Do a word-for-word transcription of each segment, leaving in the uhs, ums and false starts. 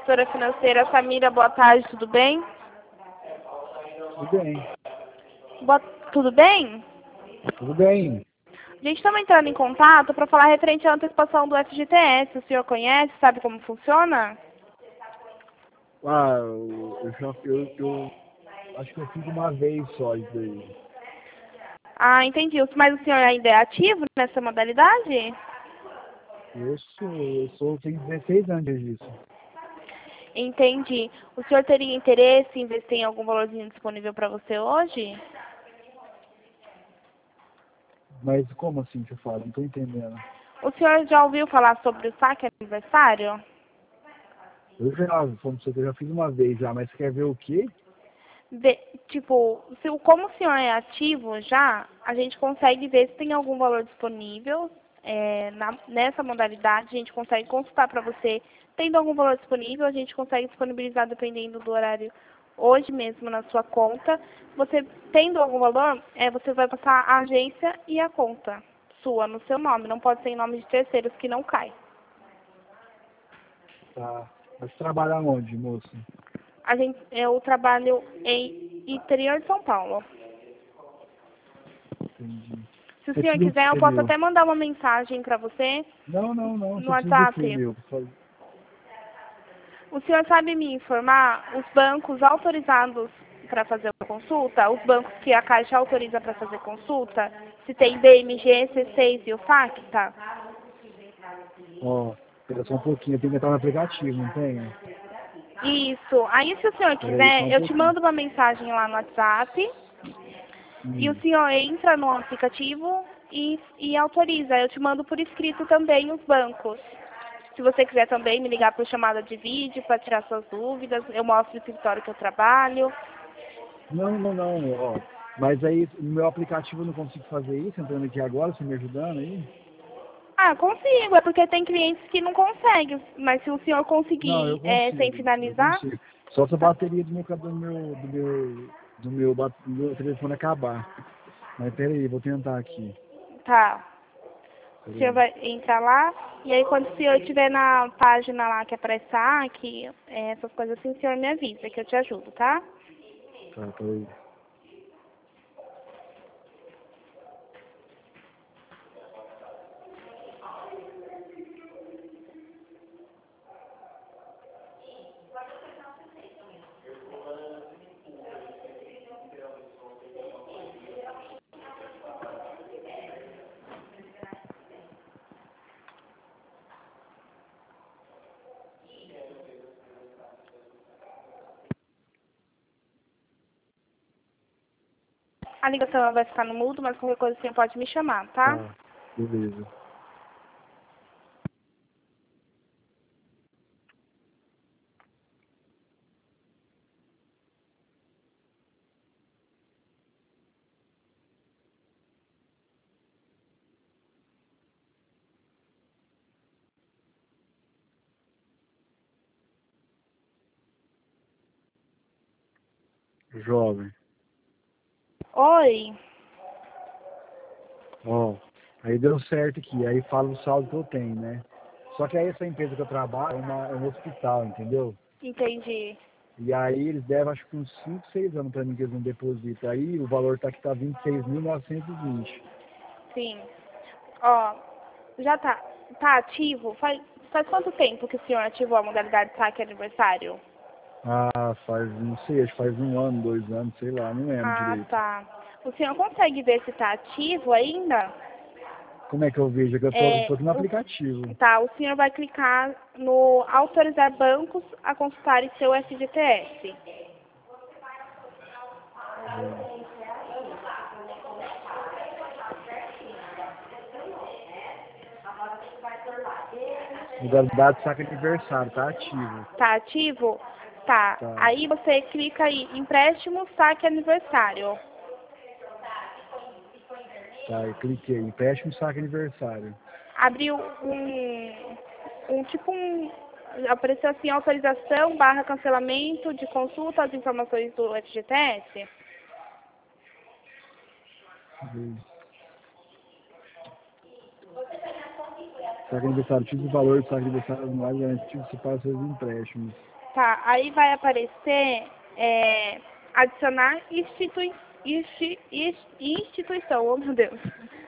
assessora financeira Samira, boa tarde, tudo bem? Tudo bem. Boa... Tudo bem? Tudo bem. A gente estamos entrando em contato para falar referente à antecipação do F G T S. O senhor conhece, sabe como funciona? Ah, eu, eu já eu, eu acho que eu fiz uma vez só isso aí. Ah, entendi. Mas o senhor ainda é ativo nessa modalidade? Eu sou, eu sou, tenho dezesseis anos disso. Entendi. O senhor teria interesse em investir em algum valorzinho disponível para você hoje? Mas como assim que eu falo? Não tô entendendo. O senhor já ouviu falar sobre o saque aniversário? Eu já, como você, eu já fiz uma vez já, mas você quer ver o quê? Ve- tipo, se, o- como o senhor é ativo já, a gente consegue ver se tem algum valor disponível. É, na- nessa modalidade, a gente consegue consultar para você. Tendo algum valor disponível, a gente consegue disponibilizar dependendo do horário hoje mesmo na sua conta. Você tendo algum valor, é, você vai passar a agência e a conta sua no seu nome. Não pode ser em nome de terceiros que não cai. Tá. Mas trabalhar onde, moço? A gente, eu trabalho em interior de São Paulo. Entendi. Se o Você senhor precisa do quiser, eu que, posso meu? até mandar uma mensagem para você Não, não, não. no Você precisa do que, WhatsApp. meu? Só- O senhor sabe me informar os bancos autorizados para fazer a consulta, os bancos que a Caixa autoriza para fazer consulta, se tem B M G, C seis e o Facta? Ó, espera só um pouquinho, eu tenho que entrar no aplicativo, não tenho? Isso. Aí, se o senhor Espera aí só quiser, um eu te pouquinho. mando uma mensagem lá no WhatsApp e o Hum. senhor entra no aplicativo e, e autoriza. Eu te mando por escrito também os bancos. Se você quiser também me ligar por chamada de vídeo para tirar suas dúvidas, eu mostro o escritório que eu trabalho. Não, não, não, ó. Mas aí no meu aplicativo eu não consigo fazer isso, entrando aqui agora, você me ajudando aí? Ah, consigo, é porque tem clientes que não conseguem, mas se o senhor Não, eu conseguir é, sem consigo, eu finalizar, consigo. Só se a tá. bateria do meu, do meu, do meu, do meu, ba- do meu telefone acabar. Mas peraí, vou tentar aqui. Tá. O senhor Peraí. vai entrar lá, e aí quando o senhor estiver na página lá que aparece aqui, é, essas coisas assim, o senhor me avisa que eu te ajudo, tá? Tá, peraí. A ligação vai ficar no mudo, mas qualquer coisa o senhor pode me chamar, tá? Tá, beleza. Jovem. Oi. Ó, aí deu certo aqui, aí fala o saldo que eu tenho, né? Só que aí essa empresa que eu trabalho é, uma, é um hospital, entendeu? Entendi. E aí eles devem acho que uns cinco, seis anos para mim que eles não depositam. Aí o valor tá que tá vinte e seis mil novecentos e vinte. Sim. Ó, já tá, tá ativo? Faz, faz quanto tempo que o senhor ativou a modalidade saque aniversário? Ah, faz, não sei, acho que faz um ano, dois anos, sei lá, não lembro Ah, direito. tá. O senhor consegue ver se tá ativo ainda? Como é que eu vejo? É que eu tô, É, tô aqui no o, aplicativo. tá, o senhor vai clicar no autorizar bancos a consultarem seu F G T S. É, modalidade saque aniversário, tá ativo. Tá ativo? Tá. Tá, Aí você clica aí, empréstimo saque aniversário. tá, eu cliquei. Empréstimo saque aniversário. Abriu um, um tipo um, apareceu assim, autorização barra cancelamento de consulta às informações do F G T S. Saque aniversário, tipo o valor do saque aniversário anual garantido se para seus empréstimos. Tá, aí vai aparecer é, adicionar institui, insti, is- instituição, oh meu Deus.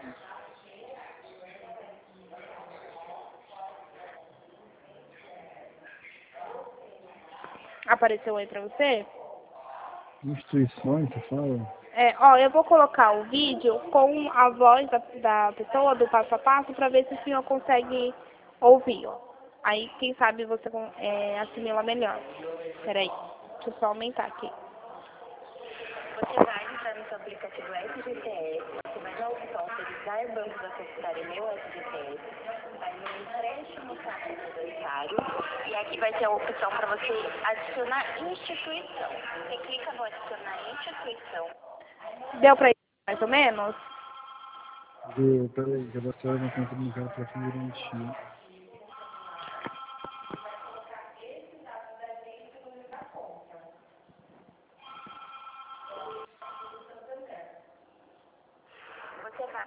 Apareceu aí pra você? Instituições, você fala? É, ó, eu vou colocar o vídeo com a voz da, da pessoa, do passo a passo, pra ver se o senhor consegue ouvir, ó. Aí, quem sabe você con- é, assimila melhor. Peraí, deixa eu só aumentar aqui. Você vai entrar no seu aplicativo S G T S, você vai dar a opção autorizar banco da sociedade meu S G T S, vai no empréstimo aniversário e aqui vai ter a opção para você adicionar instituição. Você clica no adicionar instituição. Deu pra ir mais ou menos? Deu, peraí, cadastrar uma conta no mercado para fim garantia. Você vai.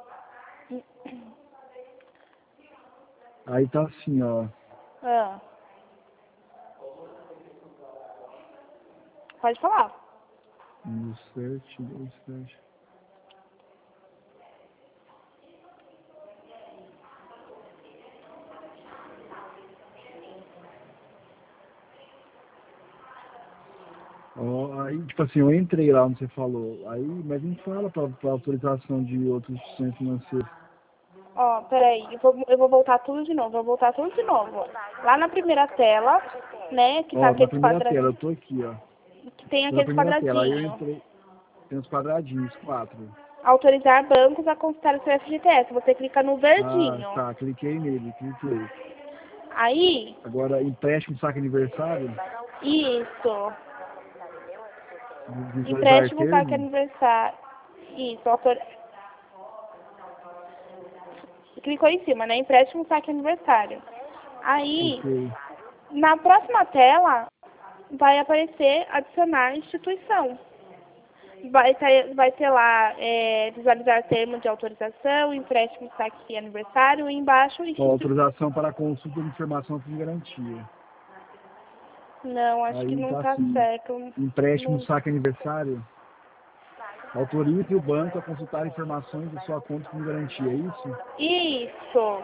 Aí tá assim, ó. Ah. Pode falar. Um, sete, dois, sete. Ó, aí, tipo assim, eu entrei lá onde você falou. Aí, mas não fala pra, pra autorização de outras instituições financeiras. Ó, peraí, eu vou, eu vou voltar tudo de novo, vou voltar tudo de novo. Lá na primeira tela, né, que tá Ó, na aqueles primeira tela, eu quadradinhos, tô aqui, ó. que tem Tô na aqueles primeira tela, aí eu quadradinhos. entrei. Tem uns quadradinhos, quatro. Autorizar bancos a consultar o seu F G T S. Você clica no Ah, verdinho. tá, cliquei nele, cliquei. Aí, Agora, empréstimo saque aniversário, isso. visualizar Empréstimo saque termo. aniversário. Isso, autor... Clicou em cima, né? Empréstimo saque aniversário. Aí, Ok. na próxima tela, vai aparecer adicionar instituição. Vai ter, vai ter lá é, visualizar termo de autorização, empréstimo saque aniversário e embaixo Ó, instituição. autorização para consulta de informação sem garantia. Não, acho que Aí não tá tá assim, certo. empréstimo Não... saque aniversário, autorize o banco a consultar informações de sua conta com garantia, é isso? Isso.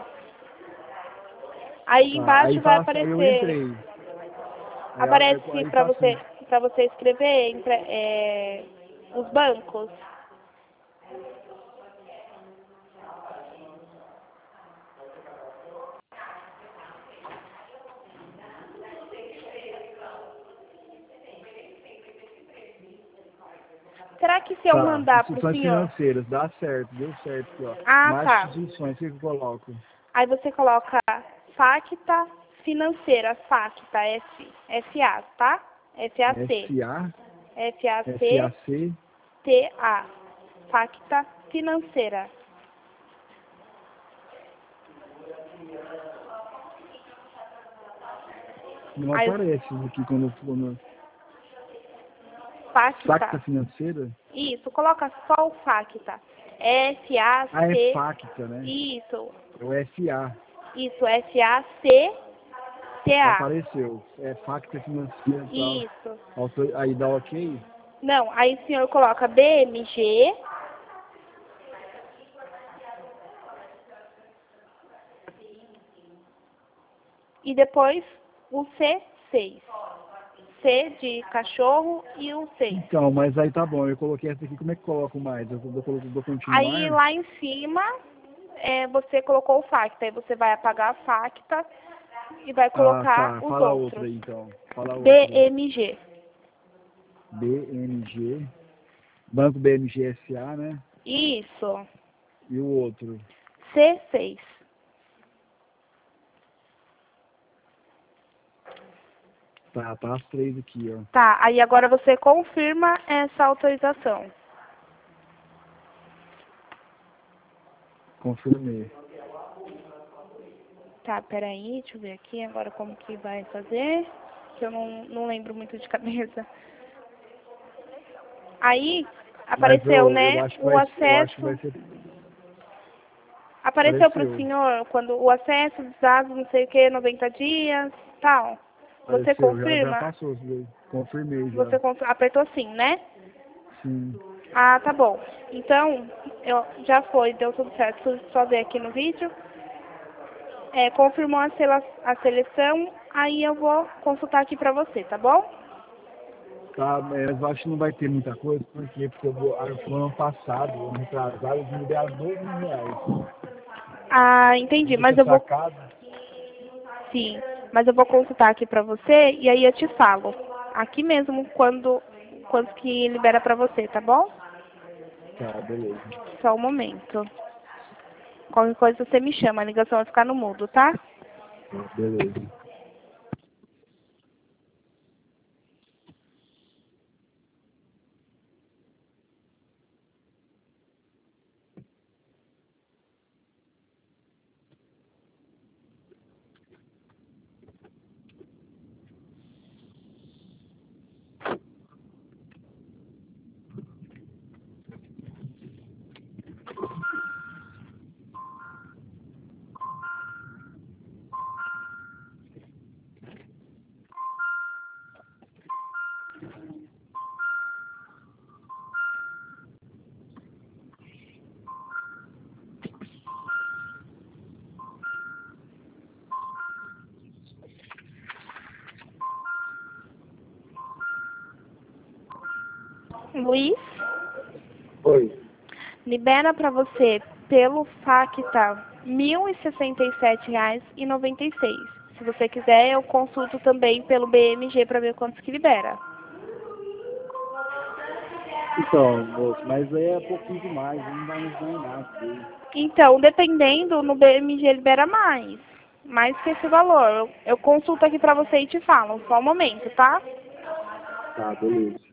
Aí Tá, aí embaixo vai fala assim, aí eu aparecer. entrei. Aí, aí, Aparece aí para tá você, assim, para você escrever empre- é, os bancos. Será que se eu tá, mandar para o instituições senhor? financeiras, dá certo, deu certo aqui, ó. Ah, Mais tá. instituições, o que que eu coloco? Aí você coloca Facta Financeira, Facta, F, F A, tá? F A C. S A, F A F A C C, T A. Facta Financeira. não Aí, aparece isso aqui quando, quando Facta. Facta financeira. Isso, coloca só o Facta. F A Ah, é C. Facta, né? Isso. É o F A. Isso, F A C T A. Apareceu. É Facta financeira e tal. Isso. Autor- Aí dá ok? Não, aí o senhor coloca B M G. E depois o C seis. C de cachorro e o seis. Então, mas aí tá bom, eu coloquei essa aqui, como é que coloco mais? Eu dou, dou, dou Aí continuar? lá em cima é, você colocou o Facta. Aí você vai apagar a Facta e vai Ah, colocar tá. os Fala outros. outra aí, então. Fala B outra. M G. B M G. Banco B M G S A, né? Isso. E o outro. C seis. Tá, tá as três aqui, ó. Tá, aí agora você confirma essa autorização. Confirmei. Tá, peraí, deixa eu ver aqui agora como que vai fazer, que eu não, não lembro muito de cabeça. Aí, apareceu, Mas eu, né, eu acho que o vai, eu acho que vai acesso, ser. apareceu para o Apareceu. senhor quando o acesso dos dados, não sei o que, noventa dias, tal. Você Apareceu, confirma? Já, já passou, isso daí. Confirmei já. Você conf- apertou sim, né? Sim. Ah, tá bom. Então, eu, já foi, deu tudo certo. Deixa eu só ver aqui no vídeo. É, confirmou a, sela, a seleção, aí eu vou consultar aqui pra você, tá bom? Tá, mas eu acho que não vai ter muita coisa, por quê? Porque eu vou, ah, no ano passado, ano retrasado, eles me deram doze mil reais. Ah, entendi, Eu mas tinha eu vou... sacado. Sim, mas eu vou consultar aqui pra você e aí eu te falo. Aqui mesmo, quando, quando que libera pra você, tá bom? Tá, beleza. Só um momento. Qualquer coisa você me chama, a ligação vai ficar no mudo, tá? Tá, beleza. Luiz, Oi. libera pra você pelo Facta mil e sessenta e sete reais e noventa e seis. Se você quiser, eu consulto também pelo B M G pra ver quantos que libera. Então, moço, mas aí é pouquinho demais, não vai me ajudar em nada. Viu? Então, dependendo, no B M G libera mais. Mais que esse valor. Eu, eu consulto aqui pra você e te falo. Só um momento, tá? Tá, beleza.